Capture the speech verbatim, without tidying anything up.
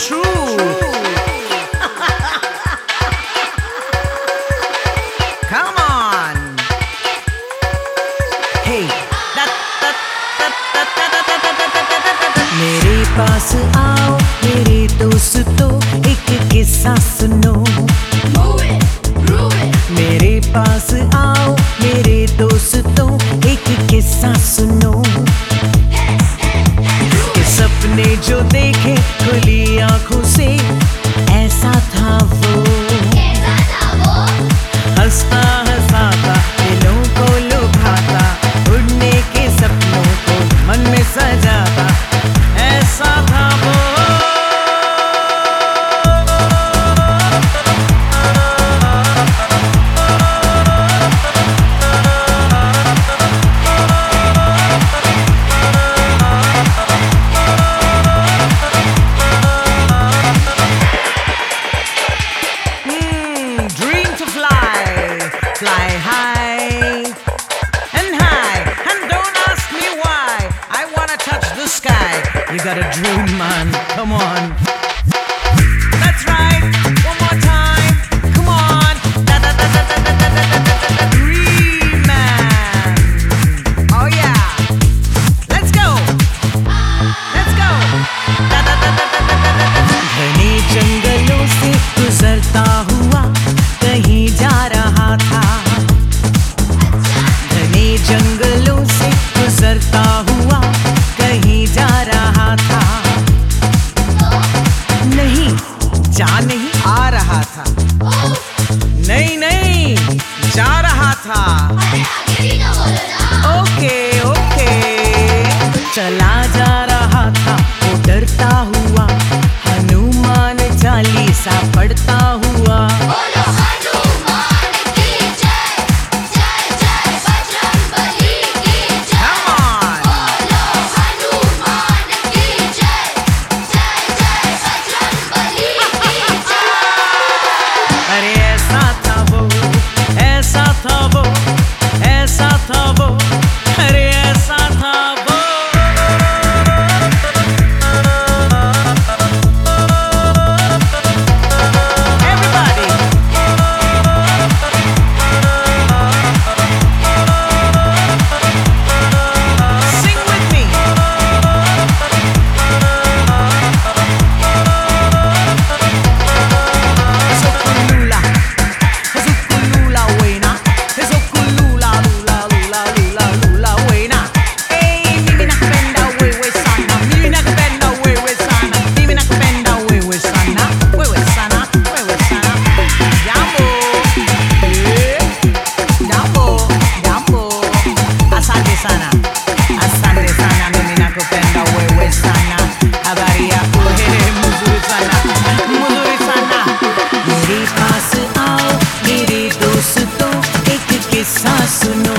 true. Come on. Hey. मेरे पास आओ मेरे दोस्तों, एक किस्सा सुनो। मेरे पास आओ मेरे दोस्तों, एक किस्सा सुनो। कि सपने जो देखे खुली आंखों से, ऐसा था वो। हंसता हंसाता दिलों को लुभाता, उड़ने के सपनों को मन में सजाता, ऐसा था वो। Fly high and high, and don't ask me why. I wanna touch the sky. You got a dream, man, come on. That's right, one more time, come on. Da da da da da da da da da da. Dream man, oh yeah. Let's go, let's go. Da da da da da da da da. घने जंगलों से गुजरता हुआ कहीं जा रहा था। घने जंगलों से गुजरता हुआ कहीं जा रहा था। नहीं, जा नहीं आ रहा था। नहीं नहीं, जा रहा था। ओके ओके, चला जा रहा था वो डरता हुआ, हनुमान चालीसा पढ़ता हुआ। मेरे पास आओ मेरे दोस्तों, एक किस्सा सुनो।